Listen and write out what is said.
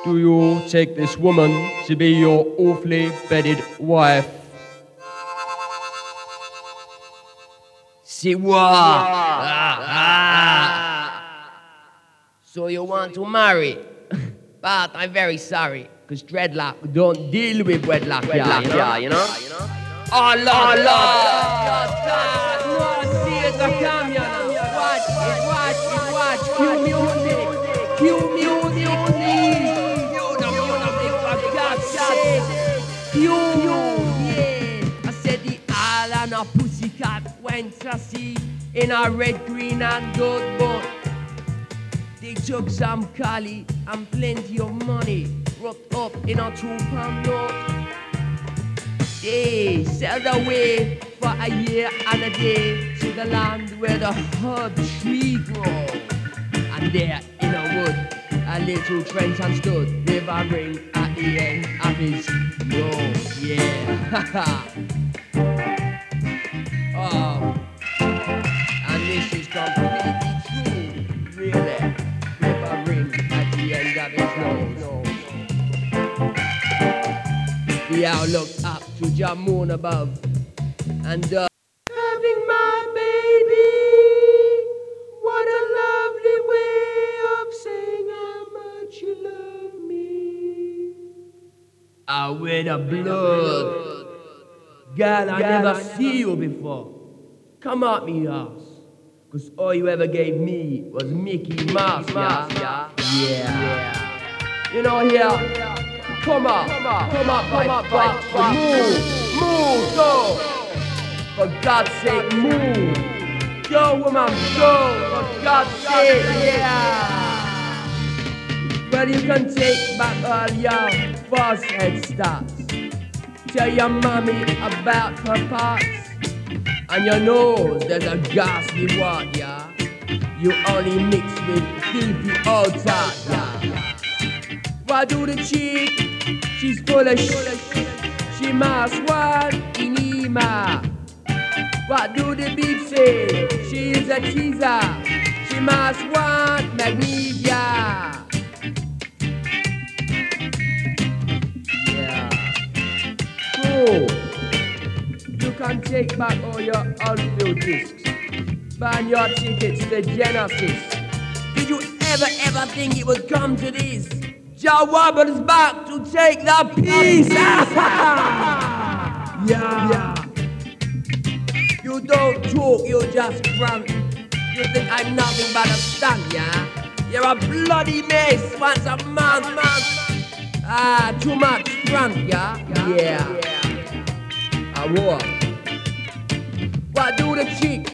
Do you take this woman to be your awfully bedded wife? See what? So you want to marry? But I'm very sorry, cause dreadlock don't deal with wedlock, you know? Oh Lord, no, see it's a camion. Watch, cue music, please. Cue the music, for God's sake. Cue, yeah. I said the owl and a pussycat went to sea in a red, green and gold boat. They took some collie and plenty of money wrapped up in a 2-pound note. They sailed away for a year and a day to the land where the herb tree grow. And there in a wood, a little Trenton stood with a ring at the end of his nose. Yeah, oh, and this is completely true, really. With a ring at the end of his nose. The owl looked up to the moon above and having my baby. What a lovely way of saying how much you love me. With a blood. God, I never see you before. Come at me, ass. Cause all you ever gave me was Mickey Mouse, yeah. You know, here. Come up, move, go. For God's sake, move. Go, woman, go. For God's sake, yeah. Well, you can take back all your false head starts. Tell your mommy about her parts. And your nose, there's a ghastly wart, yeah. You only mix with filthy old talk, yeah. Why do the cheek? She's full of shit. She must want enema. What do the beef say? She is a teaser. She must want magnesia. Yeah. So, you can take back all your unfilled discs. Ban your tickets to Genesis. Did you ever think it would come to this? Joe Wobbles back to take the piece. Yeah. You don't talk, you just front. You think I'm nothing but a stunt, yeah? You're a bloody mess once a month. Too much front, yeah? Yeah. What do the chick?